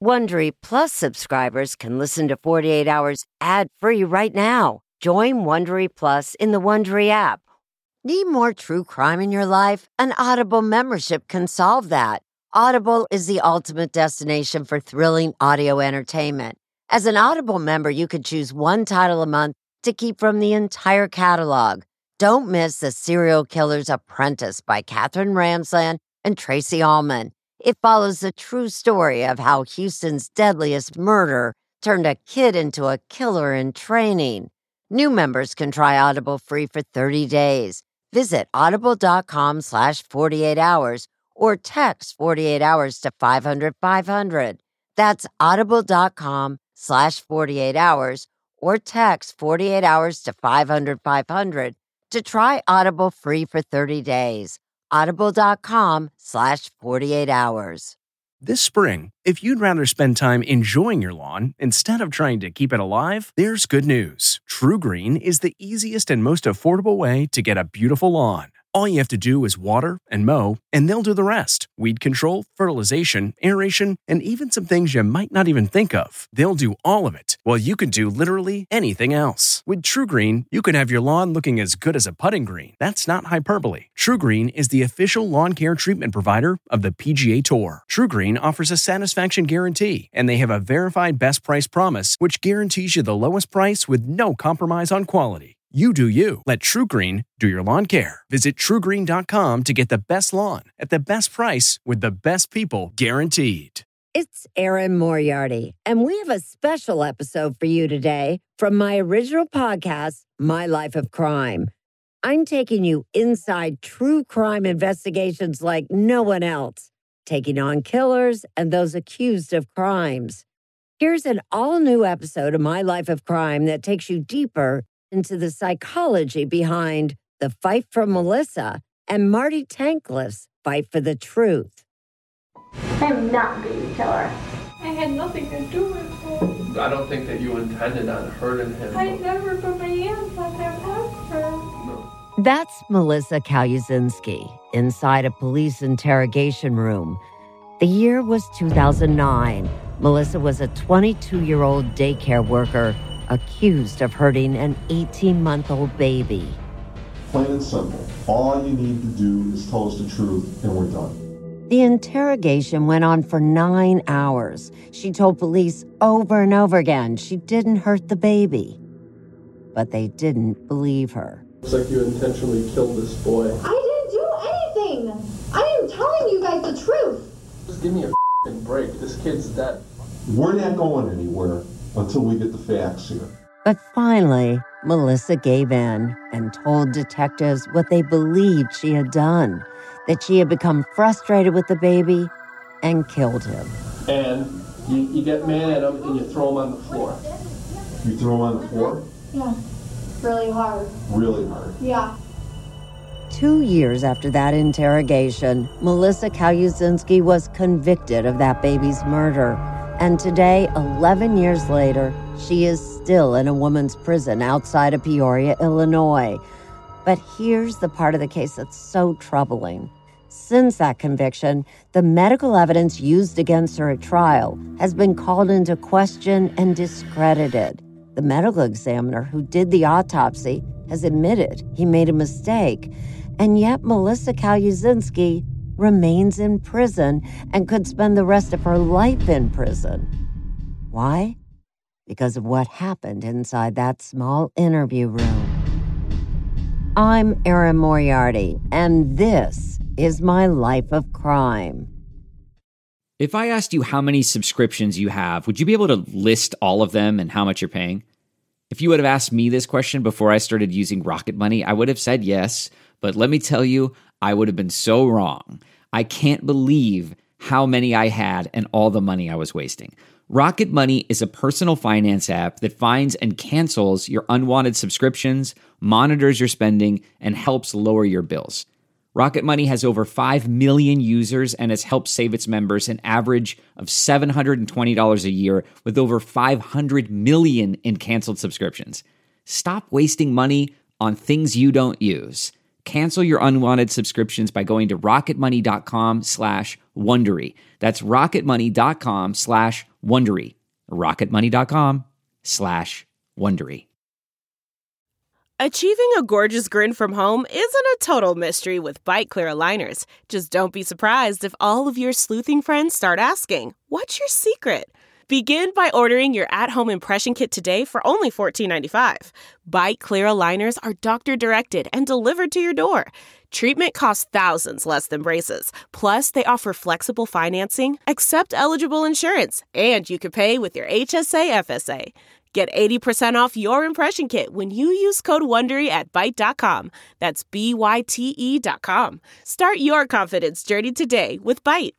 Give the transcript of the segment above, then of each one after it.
Wondery Plus subscribers can listen to 48 Hours ad-free right now. Join Wondery Plus in the Wondery app. Need more true crime in your life? An Audible membership can solve that. Audible is the ultimate destination for thrilling audio entertainment. As an Audible member, you can choose one title a month to keep from the entire catalog. Don't miss The Serial Killer's Apprentice by Katherine Ramsland and Tracy Ullman. It follows the true story of how Houston's deadliest murder turned a kid into a killer in training. New members can try Audible free for 30 days. Visit audible.com/48 hours or text 48 hours to 500-500. That's audible.com/48 hours or text 48 hours to 500-500 to try Audible free for 30 days. Audible.com/48 hours. This spring, if you'd rather spend time enjoying your lawn instead of trying to keep it alive, there's good news. True Green is the easiest and most affordable way to get a beautiful lawn. All you have to do is water and mow, and they'll do the rest. Weed control, fertilization, aeration, and even some things you might not even think of. They'll do all of it, while you can do literally anything else. With True Green, you can have your lawn looking as good as a putting green. That's not hyperbole. True Green is the official lawn care treatment provider of the PGA Tour. True Green offers a satisfaction guarantee, and they have a verified best price promise, which guarantees you the lowest price with no compromise on quality. You do you. Let True Green do your lawn care. Visit TrueGreen.com to get the best lawn at the best price with the best people guaranteed. It's Erin Moriarty, and we have a special episode for you today from my original podcast, My Life of Crime. I'm taking you inside true crime investigations like no one else, taking on killers and those accused of crimes. Here's an all-new episode of My Life of Crime that takes you deeper into the psychology behind the fight for Melissa and Marty Tankliff's fight for the truth. I'm not a baby killer. I had nothing to do with him. I don't think that you intended on hurting him. I never put my hands on him ever. No. That's Melissa Kaluzinski inside a police interrogation room. The year was 2009. Melissa was a 22-year-old daycare worker accused of hurting an 18-month-old baby. Plain and simple. All you need to do is tell us the truth, and we're done. The interrogation went on for 9 hours. She told police over and over again she didn't hurt the baby. But they didn't believe her. Looks like you intentionally killed this boy. I didn't do anything. I am telling you guys the truth. Just give me a break. This kid's dead. We're not going anywhere until we get the facts here. But finally, Melissa gave in and told detectives what they believed she had done, that she had become frustrated with the baby and killed him. And you get mad at him and you throw him on the floor. You throw him on the floor? Yeah, really hard. Really hard. Yeah. 2 years after that interrogation, Melissa Kaluzinski was convicted of that baby's murder. And today, 11 years later, she is still in a woman's prison outside of Peoria, Illinois. But here's the part of the case that's so troubling. Since that conviction, the medical evidence used against her at trial has been called into question and discredited. The medical examiner who did the autopsy has admitted he made a mistake. And yet Melissa Kaluzinski remains in prison and could spend the rest of her life in prison. Why? Because of what happened inside that small interview room. I'm Erin Moriarty, and this is My Life of Crime. If I asked you how many subscriptions you have, would you be able to list all of them and how much you're paying? If you would have asked me this question before I started using Rocket Money, I would have said yes, but let me tell you, I would have been so wrong. I can't believe how many I had and all the money I was wasting. Rocket Money is a personal finance app that finds and cancels your unwanted subscriptions, monitors your spending, and helps lower your bills. Rocket Money has over 5 million users and has helped save its members an average of $720 a year with over 500 million in canceled subscriptions. Stop wasting money on things you don't use. Cancel your unwanted subscriptions by going to rocketmoney.com/Wondery. That's rocketmoney.com/Wondery. Wondery. rocketmoney.com/Wondery. Achieving a gorgeous grin from home isn't a total mystery with Byte Clear aligners. Just don't be surprised if all of your sleuthing friends start asking, "What's your secret?" Begin by ordering your at-home impression kit today for only $14.95. Byte Clear aligners are doctor-directed and delivered to your door. Treatment costs thousands less than braces. Plus, they offer flexible financing, accept eligible insurance, and you can pay with your HSA FSA. Get 80% off your impression kit when you use code WONDERY at Byte.com. That's BYTE.com. Start your confidence journey today with Byte.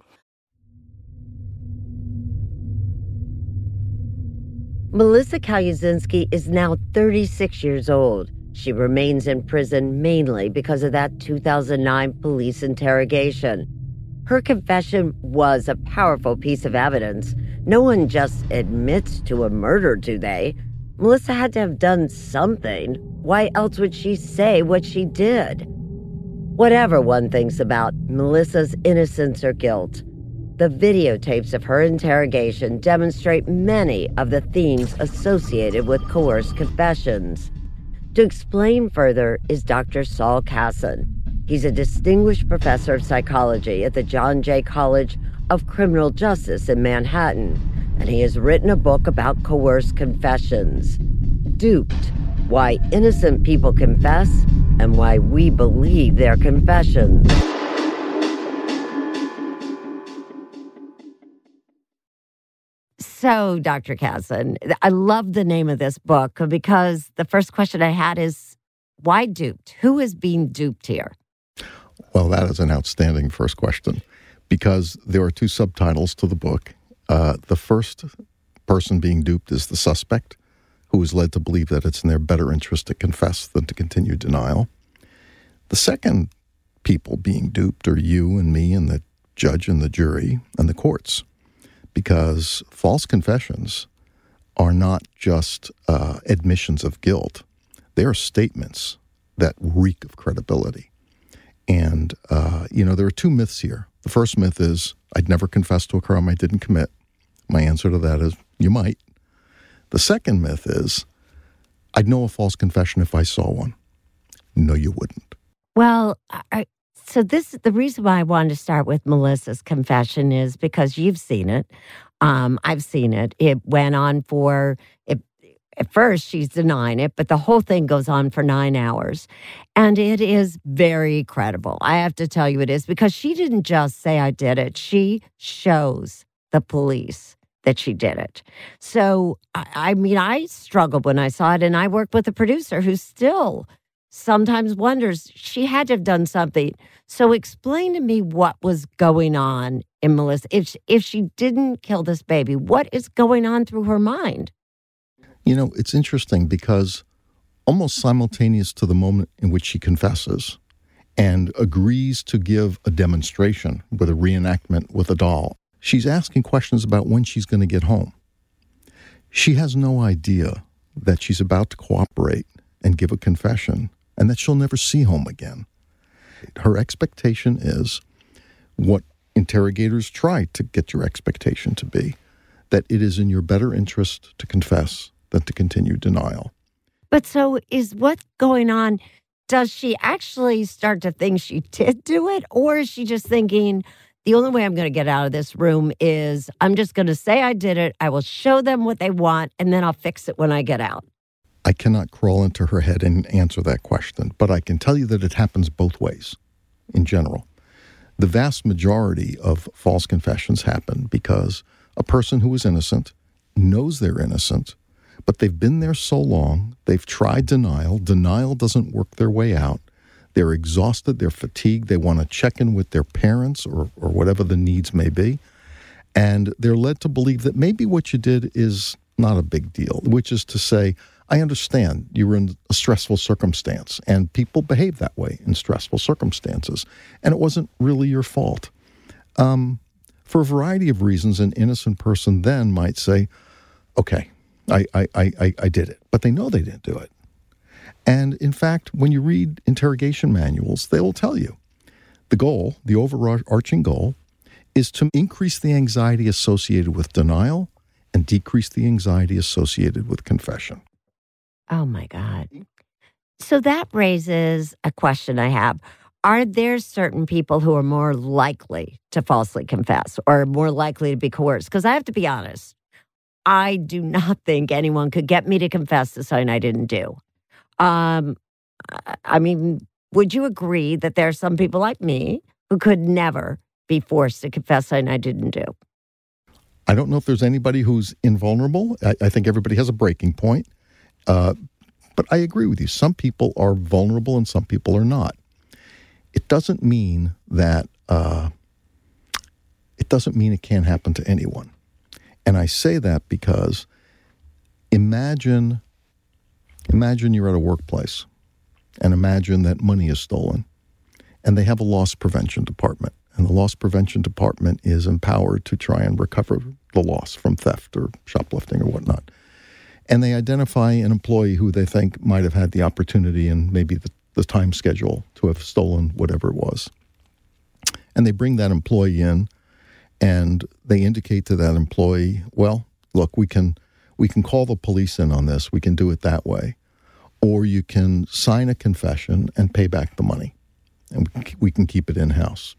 Melissa Kaluzinski is now 36 years old. She remains in prison mainly because of that 2009 police interrogation. Her confession was a powerful piece of evidence. No one just admits to a murder, do they? Melissa had to have done something. Why else would she say what she did? Whatever one thinks about Melissa's innocence or guilt, the videotapes of her interrogation demonstrate many of the themes associated with coerced confessions. To explain further is Dr. Saul Kassan. He's a distinguished professor of psychology at the John Jay College of Criminal Justice in Manhattan, and he has written a book about coerced confessions. Duped: Why Innocent People Confess and Why We Believe Their Confessions. So, Dr. Kassan, I love the name of this book because the first question I had is, why duped? Who is being duped here? Well, that is an outstanding first question because there are two subtitles to the book. The first person being duped is the suspect, who is led to believe that it's in their better interest to confess than to continue denial. The second people being duped are you and me and the judge and the jury and the courts, because false confessions are not just admissions of guilt. They are statements that reek of credibility. And, there are two myths here. The first myth is, I'd never confess to a crime I didn't commit. My answer to that is, you might. The second myth is, I'd know a false confession if I saw one. No, you wouldn't. Well, the reason why I wanted to start with Melissa's confession is because you've seen it. I've seen it. It went on at first she's denying it, but the whole thing goes on for 9 hours. And it is very credible. I have to tell you it is, because she didn't just say I did it. She shows the police that she did it. So, I struggled when I saw it, and I worked with a producer who still sometimes wonders, she had to have done something. So explain to me what was going on in Melissa. If she didn't kill this baby, what is going on through her mind? It's interesting because almost simultaneous to the moment in which she confesses and agrees to give a demonstration with a reenactment with a doll, she's asking questions about when she's going to get home. She has no idea that she's about to cooperate and give a confession and that she'll never see home again. Her expectation is what interrogators try to get your expectation to be, that it is in your better interest to confess than to continue denial. But so is what's going on, does she actually start to think she did do it? Or is she just thinking, the only way I'm going to get out of this room is I'm just going to say I did it, I will show them what they want, and then I'll fix it when I get out? I cannot crawl into her head and answer that question, but I can tell you that it happens both ways in general. The vast majority of false confessions happen because a person who is innocent knows they're innocent, but they've been there so long, they've tried denial. Denial doesn't work their way out. They're exhausted, they're fatigued, they want to check in with their parents or whatever the needs may be, and they're led to believe that maybe what you did is not a big deal, which is to say, I understand you were in a stressful circumstance, and people behave that way in stressful circumstances, and it wasn't really your fault. For a variety of reasons, an innocent person then might say, okay, I did it, but they know they didn't do it. And in fact, when you read interrogation manuals, they will tell you the goal, the overarching goal, is to increase the anxiety associated with denial and decrease the anxiety associated with confession. Oh, my God. So that raises a question I have. Are there certain people who are more likely to falsely confess or more likely to be coerced? Because I have to be honest, I do not think anyone could get me to confess to something I didn't do. I mean, would you agree that there are some people like me who could never be forced to confess something I didn't do? I don't know if there's anybody who's invulnerable. I think everybody has a breaking point. But I agree with you. Some people are vulnerable and some people are not. It doesn't mean that it can't happen to anyone. And I say that because imagine you're at a workplace and imagine that money is stolen and they have a loss prevention department. And the loss prevention department is empowered to try and recover the loss from theft or shoplifting or whatnot. And they identify an employee who they think might have had the opportunity and maybe the time schedule to have stolen whatever it was. And they bring that employee in and they indicate to that employee, well, look, we can call the police in on this. We can do it that way. Or you can sign a confession and pay back the money. And we can keep it in-house.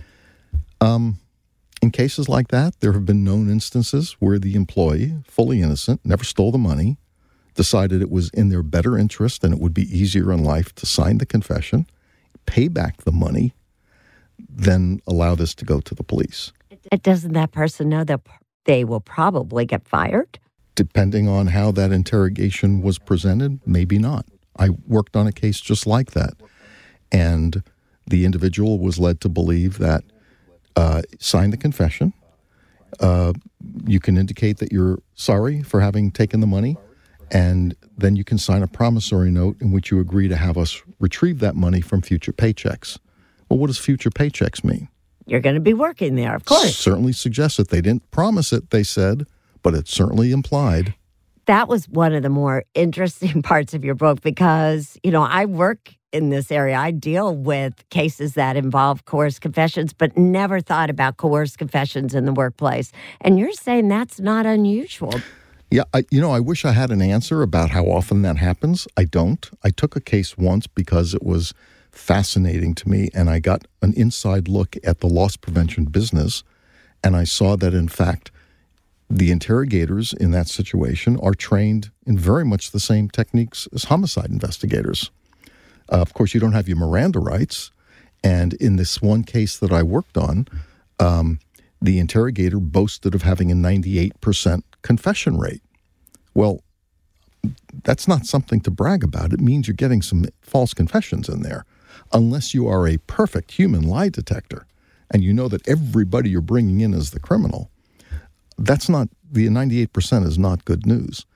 In cases like that, there have been known instances where the employee, fully innocent, never stole the money, decided it was in their better interest and it would be easier in life to sign the confession, pay back the money, then allow this to go to the police. Doesn't that person know that they will probably get fired? Depending on how that interrogation was presented, maybe not. I worked on a case just like that. And the individual was led to believe that sign the confession. You can indicate that you're sorry for having taken the money, and then you can sign a promissory note in which you agree to have us retrieve that money from future paychecks. Well, what does future paychecks mean? You're going to be working there, of course. Certainly suggests it. They didn't promise it, they said, but it certainly implied. That was one of the more interesting parts of your book because, I work in this area. I deal with cases that involve coerced confessions, but never thought about coerced confessions in the workplace. And you're saying that's not unusual. Yeah, I wish I had an answer about how often that happens. I don't. I took a case once because it was fascinating to me, and I got an inside look at the loss prevention business, and I saw that, in fact, the interrogators in that situation are trained in very much the same techniques as homicide investigators. Of course, you don't have your Miranda rights. And in this one case that I worked on, the interrogator boasted of having a 98% confession rate. Well, that's not something to brag about. It means you're getting some false confessions in there. Unless you are a perfect human lie detector and you know that everybody you're bringing in is the criminal, that's not, the 98% is not good news.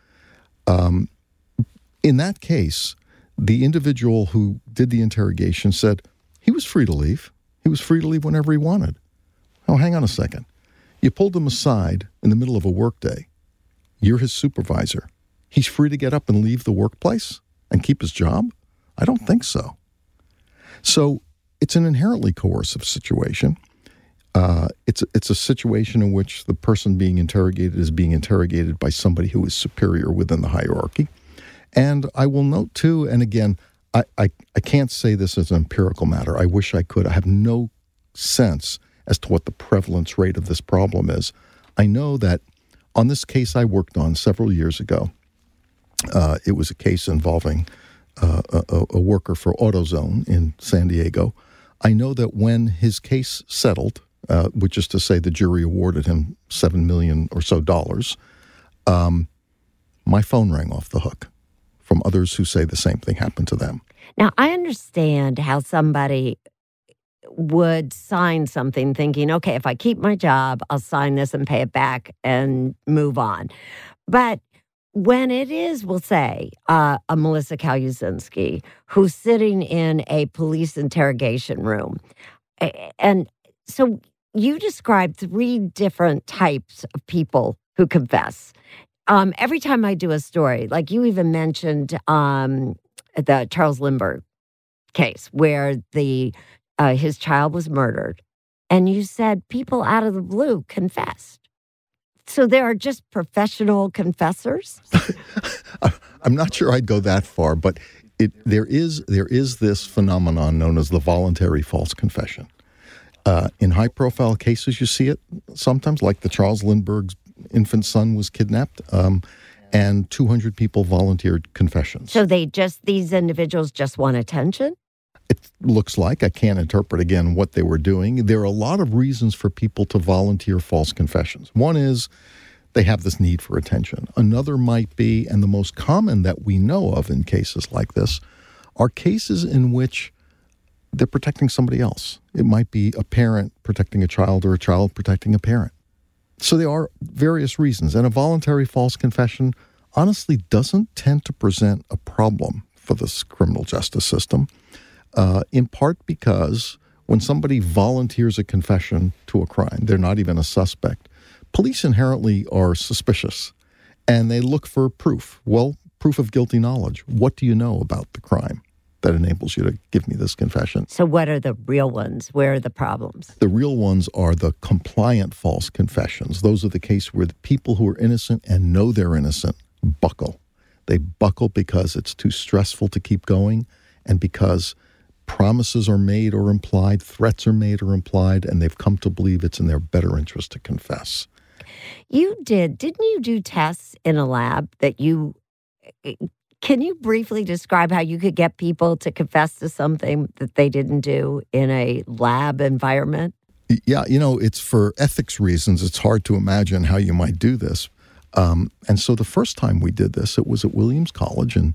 In that case, the individual who did the interrogation said he was free to leave. He was free to leave whenever he wanted. Oh, hang on a second. You pulled him aside in the middle of a workday. You're his supervisor. He's free to get up and leave the workplace and keep his job? I don't think so. So it's an inherently coercive situation. It's a situation in which the person being interrogated is being interrogated by somebody who is superior within the hierarchy. And I will note, too, and again, I can't say this as an empirical matter. I wish I could. I have no sense as to what the prevalence rate of this problem is. I know that on this case I worked on several years ago, it was a case involving a worker for AutoZone in San Diego. I know that when his case settled, which is to say the jury awarded him $7 million or so, my phone rang off the hook from others who say the same thing happened to them. Now, I understand how somebody would sign something thinking, okay, if I keep my job, I'll sign this and pay it back and move on. But when it is, we'll say, a Melissa Kalusinski who's sitting in a police interrogation room, and so you described 3 different types of people who confess. Every time I do a story, like you even mentioned the Charles Lindbergh case where his child was murdered, and you said people out of the blue confessed. So there are just professional confessors? I'm not sure I'd go that far, but there is this phenomenon known as the voluntary false confession. In high-profile cases, you see it sometimes, like the Charles Lindbergh's infant son was kidnapped, and 200 people volunteered confessions. So these individuals just want attention? It looks like. I can't interpret, again, what they were doing. There are a lot of reasons for people to volunteer false confessions. One is they have this need for attention. Another might be, and the most common that we know of in cases like this, are cases in which they're protecting somebody else. It might be a parent protecting a child or a child protecting a parent. So there are various reasons. And a voluntary false confession honestly doesn't tend to present a problem for this criminal justice system, in part because when somebody volunteers a confession to a crime, they're not even a suspect. Police inherently are suspicious, and they look for proof. Well, proof of guilty knowledge. What do you know about the crime that enables you to give me this confession? So what are the real ones? Where are the problems? The real ones are the compliant false confessions. Those are the cases where the people who are innocent and know they're innocent buckle. They buckle because it's too stressful to keep going, and because promises are made or implied, threats are made or implied, and they've come to believe it's in their better interest to confess. Didn't you do tests in a lab can you briefly describe how you could get people to confess to something that they didn't do in a lab environment? Yeah, it's for ethics reasons. It's hard to imagine how you might do this. And so the first time we did this, it was at Williams College in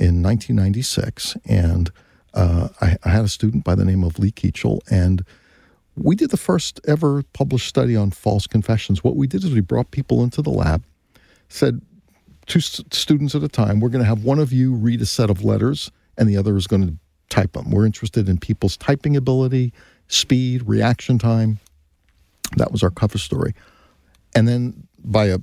1996, and I had a student by the name of Lee Keachel, and we did the first ever published study on false confessions. What we did is we brought people into the lab, said 2 students at a time, we're going to have one of you read a set of letters, and the other is going to type them. We're interested in people's typing ability, speed, reaction time. That was our cover story. And then by a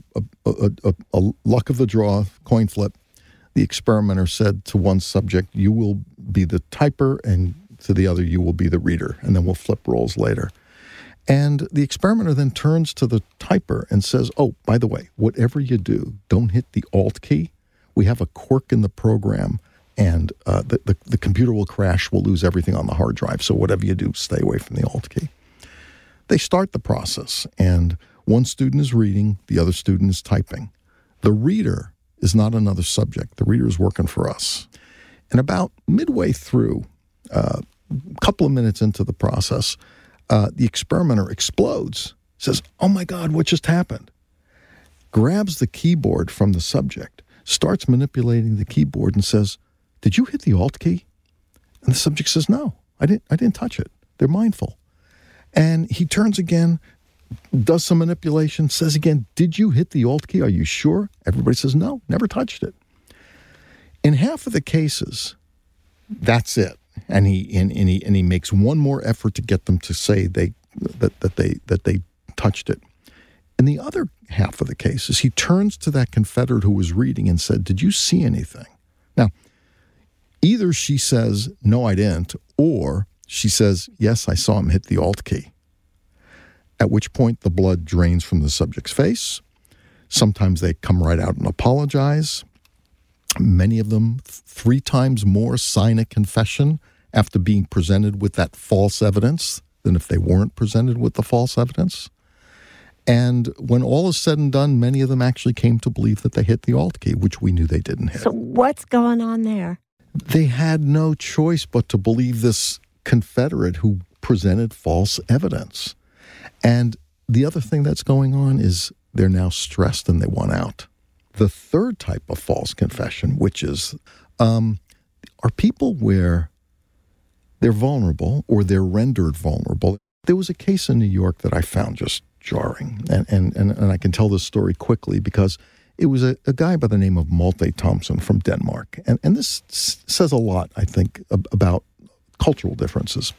luck of the draw, coin flip, the experimenter said to one subject, you will be the typer, and to the other, you will be the reader, and then we'll flip roles later. And the experimenter then turns to the typer and says, oh, by the way, whatever you do, don't hit the Alt key. We have a quirk in the program, and the computer will crash, we'll lose everything on the hard drive, so whatever you do, stay away from the Alt key. They start the process, and one student is reading, the other student is typing. The reader is not another subject. The reader is working for us. And about midway through, a couple of minutes into the process, the experimenter explodes, says, oh my God, what just happened? Grabs the keyboard from the subject, starts manipulating the keyboard and says, did you hit the Alt key? And the subject says, no, I didn't touch it. They're mindful. And he turns again, does some manipulation, says again, did you hit the Alt key? Are you sure? Everybody says, no, never touched it. In half of the cases, that's it. And he makes one more effort to get them to say that they touched it. In the other half of the cases, he turns to that Confederate who was reading and said, did you see anything? Now, either she says, no, I didn't, or she says, yes, I saw him hit the Alt key. At which point the blood drains from the subject's face. Sometimes they come right out and apologize. Many of them 3 times more sign a confession after being presented with that false evidence than if they weren't presented with the false evidence. And when all is said and done, many of them actually came to believe that they hit the Alt key, which we knew they didn't hit. So what's going on there? They had no choice but to believe this Confederate who presented false evidence. And the other thing that's going on is they're now stressed and they want out. The third type of false confession, which is, are people where they're vulnerable or they're rendered vulnerable. There was a case in New York that I found just jarring, and I can tell this story quickly because it was a guy by the name of Malte Thompson from Denmark. And this says a lot, I think, about cultural differences.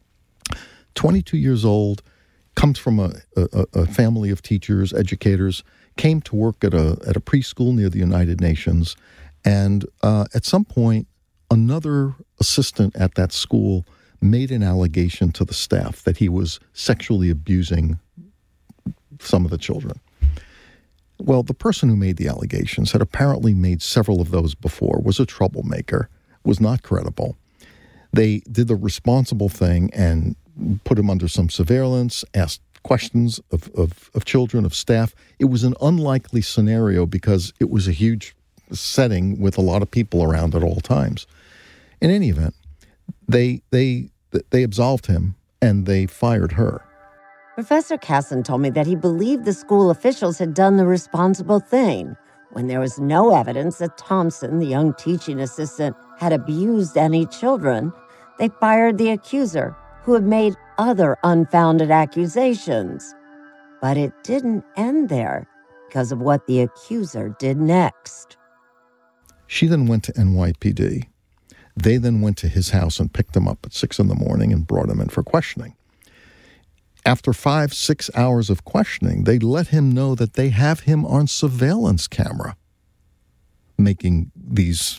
22 years old, comes from a family of teachers, educators, came to work at a preschool near the United Nations, and at some point, another assistant at that school made an allegation to the staff that he was sexually abusing some of the children. Well, the person who made the allegations had apparently made several of those before, was a troublemaker, was not credible. They did the responsible thing and put him under some surveillance, asked questions of children, of staff. It was an unlikely scenario because it was a huge setting with a lot of people around at all times. In any event, they absolved him and they fired her. Professor Casson told me that he believed the school officials had done the responsible thing when there was no evidence that Thompson, the young teaching assistant, had abused any children. They fired the accuser, who had made other unfounded accusations. But it didn't end there because of what the accuser did next. She then went to NYPD. They then went to his house and picked him up at 6 a.m. and brought him in for questioning. After 5-6 hours of questioning, they let him know that they have him on surveillance camera, making these,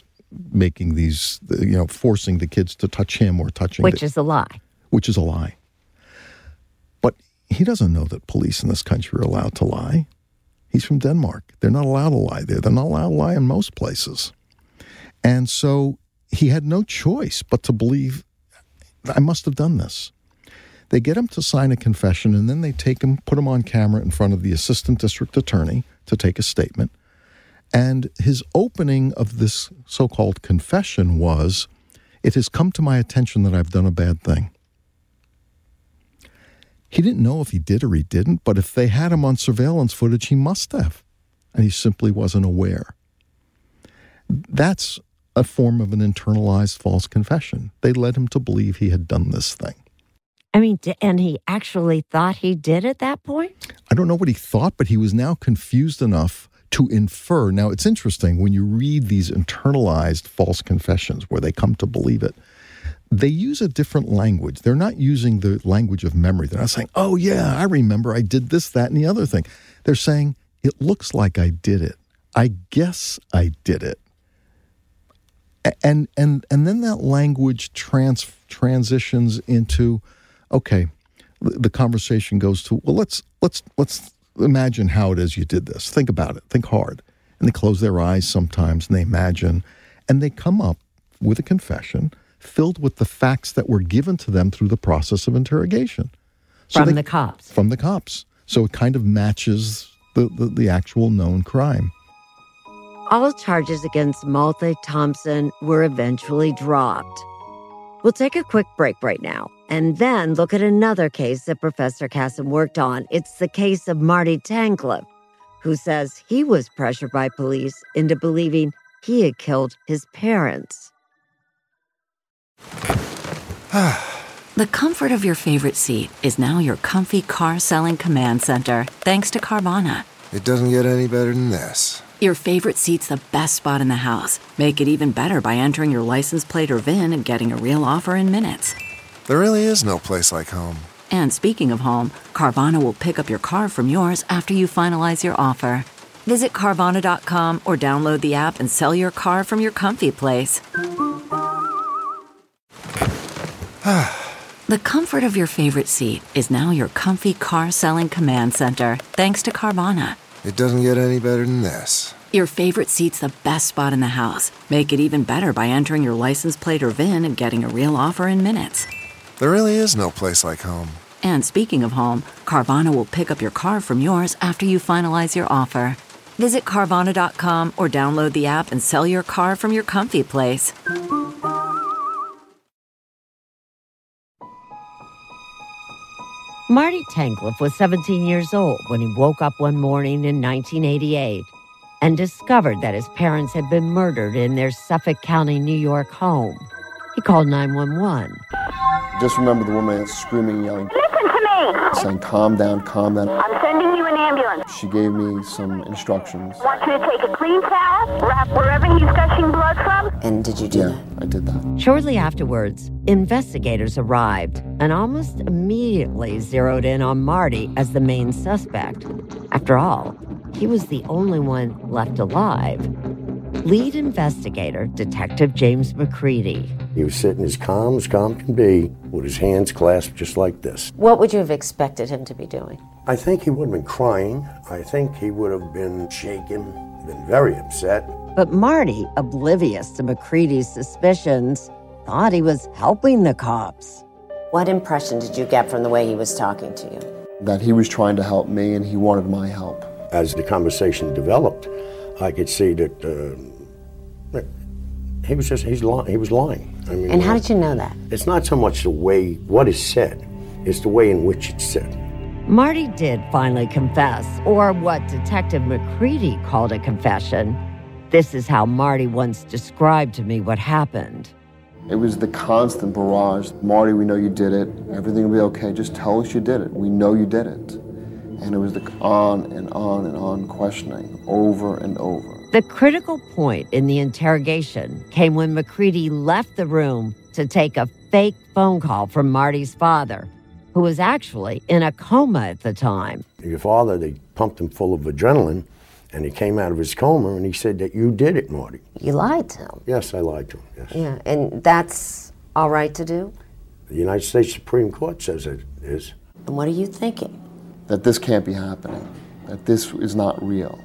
forcing the kids to touch him or touching. Which is a lie. Which is a lie. But he doesn't know that police in this country are allowed to lie. He's from Denmark. They're not allowed to lie there. They're not allowed to lie in most places. And so he had no choice but to believe, I must have done this. They get him to sign a confession, and then they take him, put him on camera in front of the assistant district attorney to take a statement. And his opening of this so-called confession was, "It has come to my attention that I've done a bad thing." He didn't know if he did or he didn't, but if they had him on surveillance footage, he must have. And he simply wasn't aware. That's a form of an internalized false confession. They led him to believe he had done this thing. I mean, and he actually thought he did at that point? I don't know what he thought, but he was now confused enough to infer. Now, it's interesting when you read these internalized false confessions where they come to believe it, they use a different language. They're not using the language of memory. They're not saying, oh, yeah, I remember I did this, that, and the other thing. They're saying, it looks like I did it. I guess I did it. And then that language transitions into, okay, the conversation goes to, well, let's imagine how it is you did this. Think about it. Think hard. And they close their eyes sometimes and they imagine, and they come up with a confession filled with the facts that were given to them through the process of interrogation. From the cops. From the cops. So it kind of matches the actual known crime. All charges against Malte Thompson were eventually dropped. We'll take a quick break right now and then look at another case that Professor Casson worked on. It's the case of Marty Tancliffe, who says he was pressured by police into believing he had killed his parents. The comfort of your favorite seat is now your comfy car selling command center, thanks to Carvana. It doesn't get any better than this. Your favorite seat's the best spot in the house. Make it even better by entering your license plate or VIN and getting a real offer in minutes. There really is no place like home. And speaking of home, Carvana will pick up your car from yours after you finalize your offer. Visit Carvana.com or download the app and sell your car from your comfy place. The comfort of your favorite seat is now your comfy car selling command center, thanks to Carvana. It doesn't get any better than this. Your favorite seat's the best spot in the house. Make it even better by entering your license plate or VIN and getting a real offer in minutes. There really is no place like home. And speaking of home, Carvana will pick up your car from yours after you finalize your offer. Visit Carvana.com or download the app and sell your car from your comfy place. Marty Tancliffe was 17 years old when he woke up one morning in 1988 and discovered that his parents had been murdered in their Suffolk County, New York home. He called 911. Just remember the woman screaming, yelling, "Listen to me!" saying, calm down, calm down. I'm sending you an ambulance. She gave me some instructions. I want you to take a clean towel, wrap wherever he's gushing blood from. And did you do that? Yeah, I did that. Shortly afterwards, investigators arrived and almost immediately zeroed in on Marty as the main suspect. After all, he was the only one left alive. Lead investigator, Detective James McCready. He was sitting as calm can be, with his hands clasped just like this. What would you have expected him to be doing? I think he would have been crying. I think he would have been shaken, been very upset. But Marty, oblivious to McCready's suspicions, thought he was helping the cops. What impression did you get from the way he was talking to you? That he was trying to help me and he wanted my help. As the conversation developed, I could see that he was lying. I mean, And how did you know that? It's not so much the way what is said, it's the way in which it's said. Marty did finally confess, or what Detective McCready called a confession. This is how Marty once described to me what happened. It was the constant barrage. Marty, we know you did it. Everything will be okay. Just tell us you did it. We know you did it. And it was the on and on and on questioning over and over. The critical point in the interrogation came when McCready left the room to take a fake phone call from Marty's father, who was actually in a coma at the time. Your father, they pumped him full of adrenaline, and he came out of his coma, and he said that you did it, Marty. You lied to him? Yes, I lied to him, yes. Yeah, and that's all right to do? The United States Supreme Court says it is. And what are you thinking? That this can't be happening. That this is not real.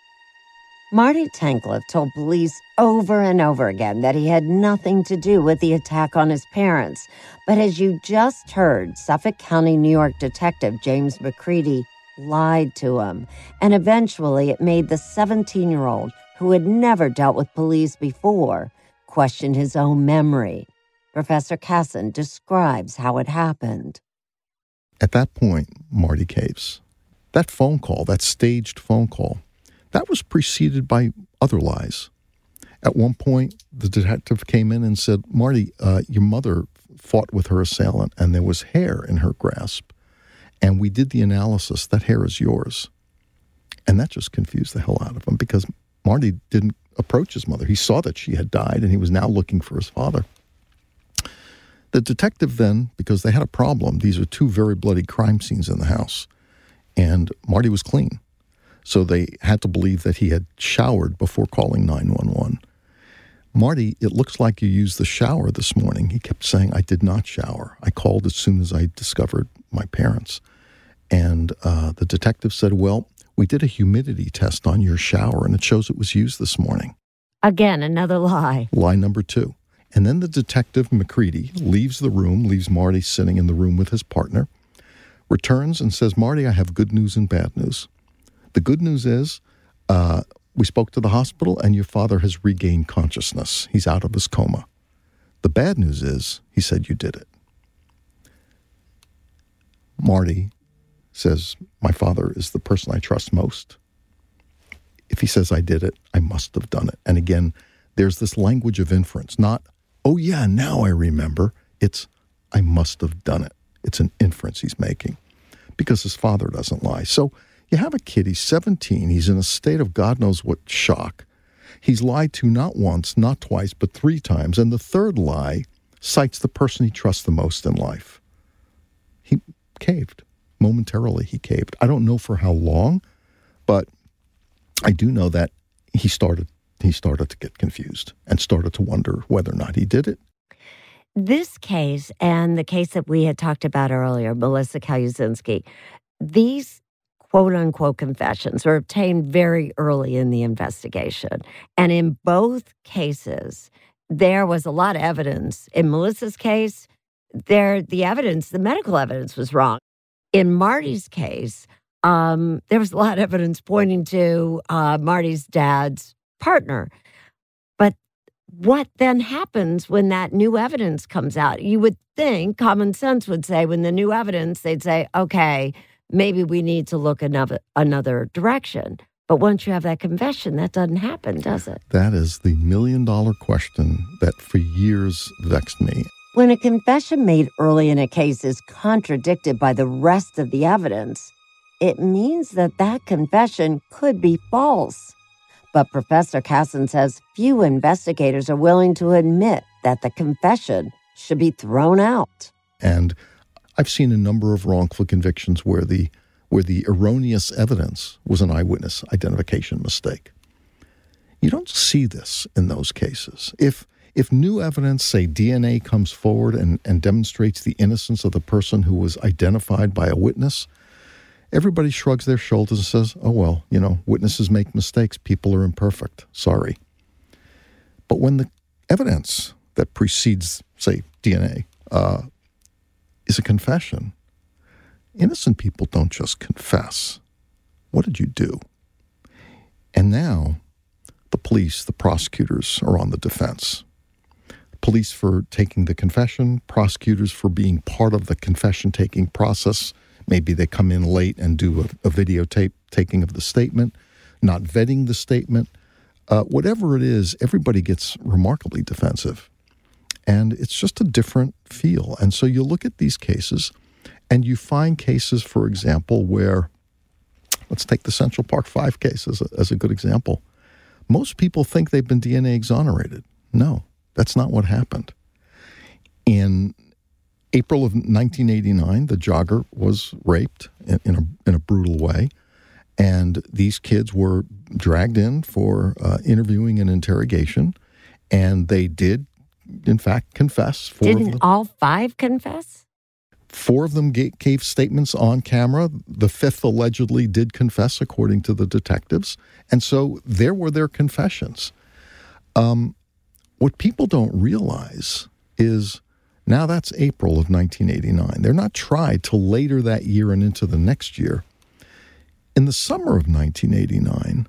Marty Tankleff told police over and over again that he had nothing to do with the attack on his parents. But as you just heard, Suffolk County, New York Detective James McCready lied to him. And eventually it made the 17-year-old, who had never dealt with police before, question his own memory. Professor Casson describes how it happened. At that point, Marty caves. That phone call, that staged phone call, that was preceded by other lies. At one point, the detective came in and said, Marty, your mother fought with her assailant and there was hair in her grasp. And we did the analysis. That hair is yours. And that just confused the hell out of him because Marty didn't approach his mother. He saw that she had died and he was now looking for his father. The detective then, because they had a problem, these are two very bloody crime scenes in the house, and Marty was clean. So they had to believe that he had showered before calling 911. Marty, it looks like you used the shower this morning. He kept saying, I did not shower. I called as soon as I discovered my parents. And the detective said, well, we did a humidity test on your shower, and it shows it was used this morning. Again, another lie. Lie number 2. And then the detective, McCready, leaves the room, leaves Marty sitting in the room with his partner, returns and says, Marty, I have good news and bad news. The good news is we spoke to the hospital and your father has regained consciousness. He's out of his coma. The bad news is he said you did it. Marty says, my father is the person I trust most. If he says I did it, I must have done it. And again, there's this language of inference, not, oh yeah, now I remember. It's, I must have done it. It's an inference he's making because his father doesn't lie. So you have a kid, he's 17, he's in a state of God knows what shock. He's lied to not once, not twice, but 3 times. And the third lie cites the person he trusts the most in life. He caved. Momentarily, he caved. I don't know for how long, but I do know that he started to get confused and started to wonder whether or not he did it. This case and the case that we had talked about earlier, Melissa Kaluzinski, these quote-unquote confessions were obtained very early in the investigation. And in both cases, there was a lot of evidence. In Melissa's case, the medical evidence was wrong. In Marty's case, there was a lot of evidence pointing to Marty's dad's partner. But what then happens when that new evidence comes out? You would think, common sense would say, when the new evidence, they'd say, okay, maybe we need to look another direction. But once you have that confession, that doesn't happen, does it? That is the million-dollar question that for years vexed me. When a confession made early in a case is contradicted by the rest of the evidence, it means that confession could be false. But Professor Casson says few investigators are willing to admit that the confession should be thrown out. And I've seen a number of wrongful convictions where the erroneous evidence was an eyewitness identification mistake. You don't see this in those cases. If new evidence, say DNA, comes forward and demonstrates the innocence of the person who was identified by a witness, everybody shrugs their shoulders and says, oh, well, witnesses make mistakes. People are imperfect. Sorry. But when the evidence that precedes, say, DNA, is a confession, innocent people don't just confess. What did you do? And now the police, the prosecutors are on the defense. Police for taking the confession, prosecutors for being part of the confession-taking process. Maybe they come in late and do a videotape taking of the statement, not vetting the statement. Whatever it is, everybody gets remarkably defensive. And it's just a different feel. And so you look at these cases, and you find cases, for example, where, let's take the Central Park 5 case as a good example. Most people think they've been DNA exonerated. No, that's not what happened. In April of 1989, the jogger was raped in a brutal way, and these kids were dragged in for interviewing and interrogation, and they did, in fact, confess. Didn't all 5 confess? 4 of them gave statements on camera. The 5th allegedly did confess, according to the detectives. And so there were their confessions. What people don't realize is now that's April of 1989. They're not tried till later that year and into the next year. In the summer of 1989,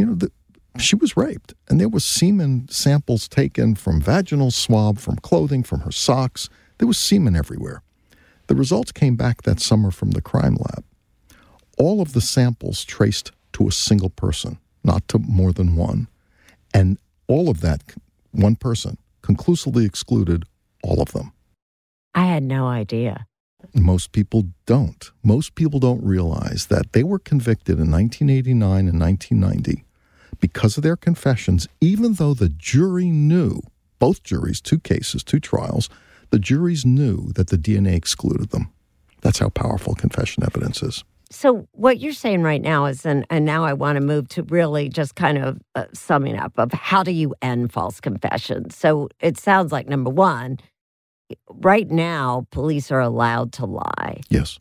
she was raped, and there was semen samples taken from vaginal swab, from clothing, from her socks. There was semen everywhere. The results came back that summer from the crime lab. All of the samples traced to a single person, not to more than one. And all of that, one person, conclusively excluded all of them. I had no idea. Most people don't. Most people don't realize that they were convicted in 1989 and 1990 because of their confessions, even though the jury knew, both juries, 2 cases, 2 trials, the juries knew that the DNA excluded them. That's how powerful confession evidence is. So what you're saying right now is, and now I want to move to really just kind of summing up of how do you end false confessions? So it sounds like, number one, right now, police are allowed to lie. Yes.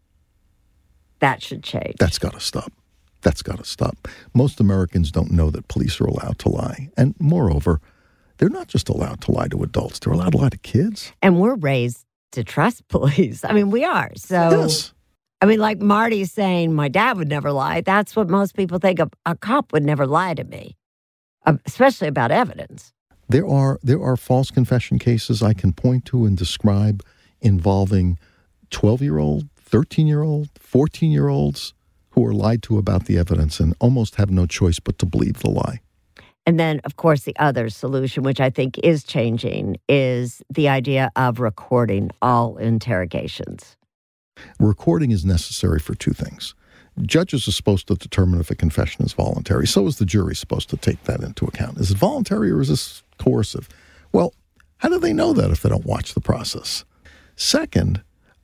That should change. That's got to stop. That's got to stop. Most Americans don't know that police are allowed to lie. And moreover, they're not just allowed to lie to adults. They're allowed to lie to kids. And we're raised to trust police. I mean, we are. So, yes. I mean, like Marty's saying, my dad would never lie. That's what most people think. A cop would never lie to me, especially about evidence. There are false confession cases I can point to and describe involving 12-year-old, 13-year-old, 14-year-olds who are lied to about the evidence and almost have no choice but to believe the lie. And then, of course, the other solution, which I think is changing, is the idea of recording all interrogations. Recording is necessary for 2 things. Judges are supposed to determine if a confession is voluntary. So is the jury supposed to take that into account. Is it voluntary or is this coercive? Well, how do they know that if they don't watch the process? Second,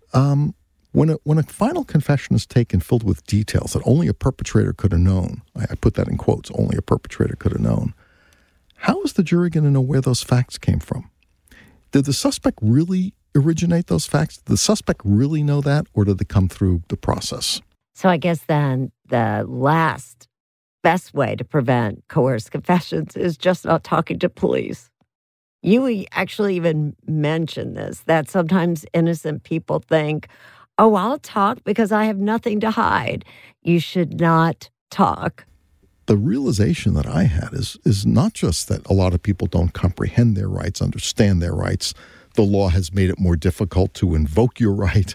when a final confession is taken filled with details that only a perpetrator could have known, I put that in quotes, only a perpetrator could have known, how is the jury going to know where those facts came from? Did the suspect really originate those facts? Did the suspect really know that, or did they come through the process? So I guess then the last best way to prevent coerced confessions is just not talking to police. You actually even mentioned this, that sometimes innocent people think, oh, I'll talk because I have nothing to hide. You should not talk. The realization that I had is not just that a lot of people don't comprehend their rights, understand their rights. The law has made it more difficult to invoke your right.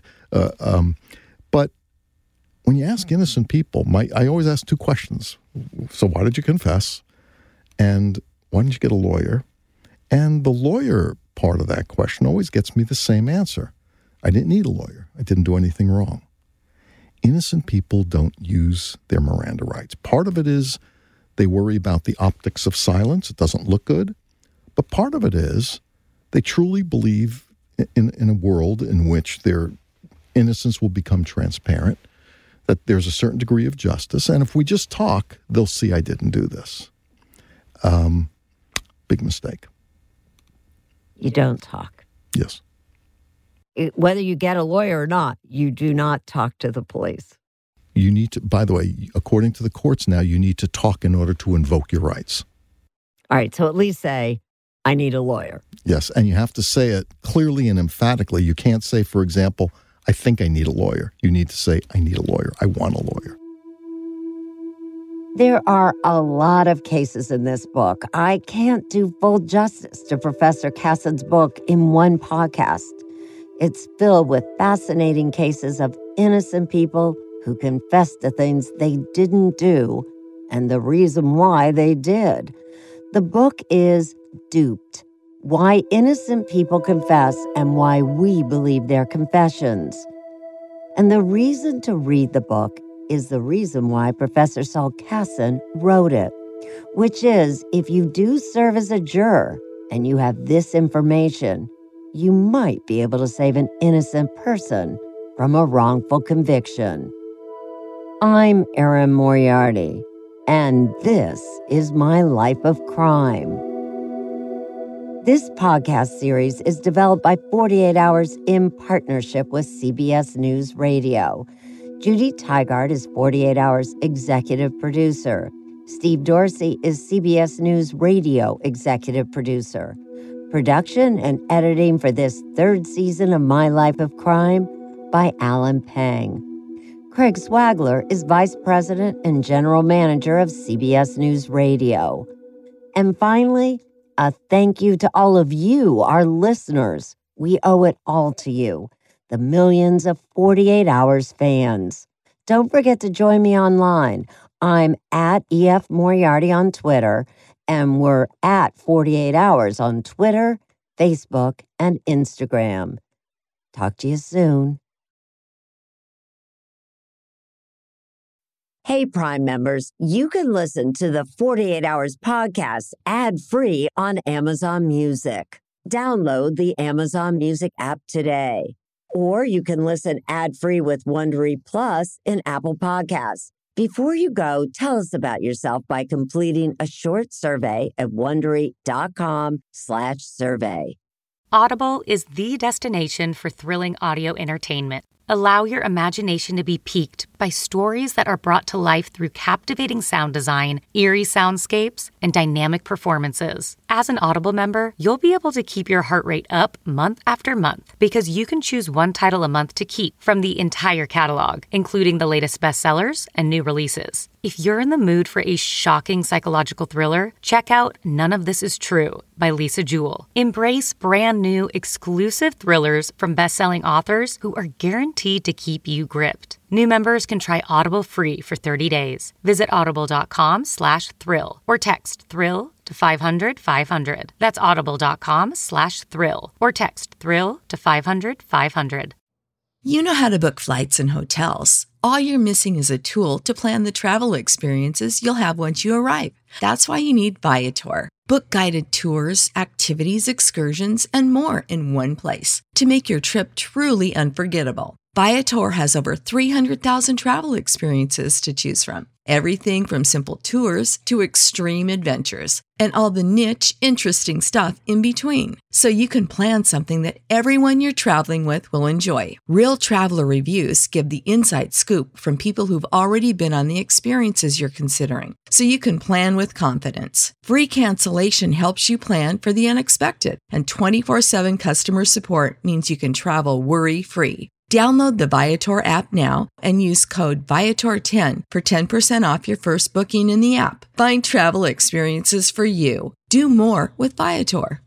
But when you ask innocent people, I always ask 2 questions. So why did you confess? And why didn't you get a lawyer? And the lawyer part of that question always gets me the same answer. I didn't need a lawyer. I didn't do anything wrong. Innocent people don't use their Miranda rights. Part of it is they worry about the optics of silence. It doesn't look good. But part of it is they truly believe in a world in which their innocence will become transparent, that there's a certain degree of justice. And if we just talk, they'll see I didn't do this. Big mistake. You don't talk. Yes. Whether you get a lawyer or not, you do not talk to the police. You need to, by the way, according to the courts now, you need to talk in order to invoke your rights. All right, so at least say, I need a lawyer. Yes, and you have to say it clearly and emphatically. You can't say, for example, I think I need a lawyer. You need to say, I need a lawyer. I want a lawyer. There are a lot of cases in this book. I can't do full justice to Professor Kassan's book in one podcast. It's filled with fascinating cases of innocent people who confessed to things they didn't do and the reason why they did. The book is Duped: Why Innocent People Confess and Why We Believe Their Confessions. And the reason to read the book is the reason why Professor Saul Kassan wrote it, which is if you do serve as a juror and you have this information, you might be able to save an innocent person from a wrongful conviction. I'm Erin Moriarty, and this is My Life of Crime. This podcast series is developed by 48 Hours in partnership with CBS News Radio. Judy Tygard is 48 Hours executive producer. Steve Dorsey is CBS News Radio executive producer. Production and editing for this third season of My Life of Crime by Alan Pang. Craig Swagler is Vice President and General Manager of CBS News Radio. And finally, a thank you to all of you, our listeners. We owe it all to you, the millions of 48 Hours fans. Don't forget to join me online. I'm at EF Moriarty on Twitter, and we're at 48 Hours on Twitter, Facebook, and Instagram. Talk to you soon. Hey, Prime members, you can listen to the 48 Hours podcast ad-free on Amazon Music. Download the Amazon Music app today. Or you can listen ad-free with Wondery Plus in Apple Podcasts. Before you go, tell us about yourself by completing a short survey at Wondery.com/survey. Audible is the destination for thrilling audio entertainment. Allow your imagination to be piqued by stories that are brought to life through captivating sound design, eerie soundscapes, and dynamic performances. As an Audible member, you'll be able to keep your heart rate up month after month because you can choose one title a month to keep from the entire catalog, including the latest bestsellers and new releases. If you're in the mood for a shocking psychological thriller, check out None of This Is True by Lisa Jewell. Embrace brand new, exclusive thrillers from best-selling authors who are guaranteed to keep you gripped. New members can try Audible free for 30 days. Visit audible.com/thrill or text thrill to 500-500. That's audible.com/thrill or text thrill to 500-500. You know how to book flights and hotels. All you're missing is a tool to plan the travel experiences you'll have once you arrive. That's why you need Viator. Book guided tours, activities, excursions, and more in one place to make your trip truly unforgettable. Viator has over 300,000 travel experiences to choose from. Everything from simple tours to extreme adventures and all the niche, interesting stuff in between. So you can plan something that everyone you're traveling with will enjoy. Real traveler reviews give the inside scoop from people who've already been on the experiences you're considering. So you can plan with confidence. Free cancellation helps you plan for the unexpected. And 24/7 customer support means you can travel worry-free. Download the Viator app now and use code Viator10 for 10% off your first booking in the app. Find travel experiences for you. Do more with Viator.